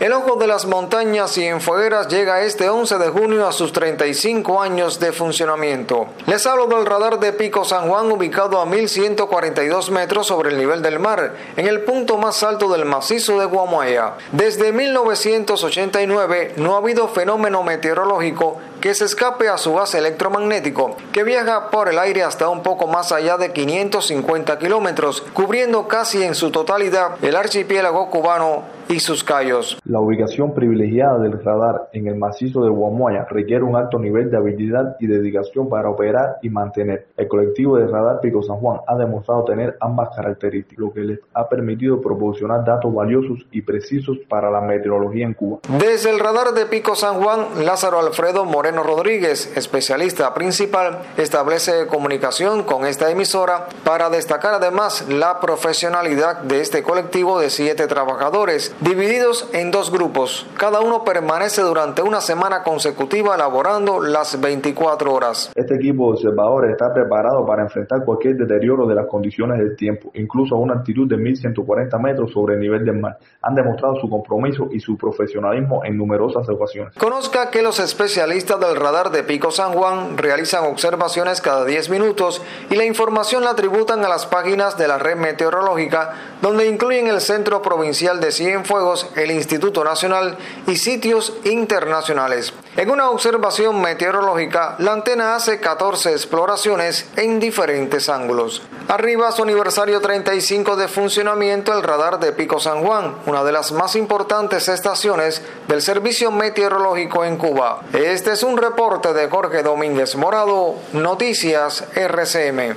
El Ojo de las Montañas Cienfuegueras llega este 11 de junio a sus 35 años de funcionamiento. Les hablo del radar de Pico San Juan, ubicado a 1142 metros sobre el nivel del mar, en el punto más alto del macizo de Guamuaya. Desde 1989 no ha habido fenómeno meteorológico que se escape a su gas electromagnético, que viaja por el aire hasta un poco más allá de 550 kilómetros, cubriendo casi en su totalidad el archipiélago cubano y sus cayos. La ubicación privilegiada del radar en el macizo de Guamuaya requiere un alto nivel de habilidad y dedicación para operar y mantener. El colectivo de radar Pico San Juan ha demostrado tener ambas características, lo que les ha permitido proporcionar datos valiosos y precisos para la meteorología en Cuba. Desde el radar de Pico San Juan, Lázaro Alfredo Moreno Rodríguez, especialista principal, establece comunicación con esta emisora para destacar además la profesionalidad de este colectivo de 7 trabajadores, divididos en 2 grupos. Cada uno permanece durante una semana consecutiva laborando las 24 horas. Este equipo de observadores está preparado para enfrentar cualquier deterioro de las condiciones del tiempo, incluso a una altitud de 1140 metros sobre el nivel del mar. Han demostrado su compromiso y su profesionalismo en numerosas ocasiones. Conozca que los especialistas del radar de Pico San Juan realizan observaciones cada 10 minutos y la información la tributan a las páginas de la red meteorológica, donde incluyen el Centro Provincial de Cienfuegos, el Instituto Nacional y sitios internacionales. En una observación meteorológica, la antena hace 14 exploraciones en diferentes ángulos. Arriba su aniversario 35 de funcionamiento el radar de Pico San Juan, una de las más importantes estaciones del servicio meteorológico en Cuba. Este es un reporte de Jorge Domínguez Morado, Noticias RCM.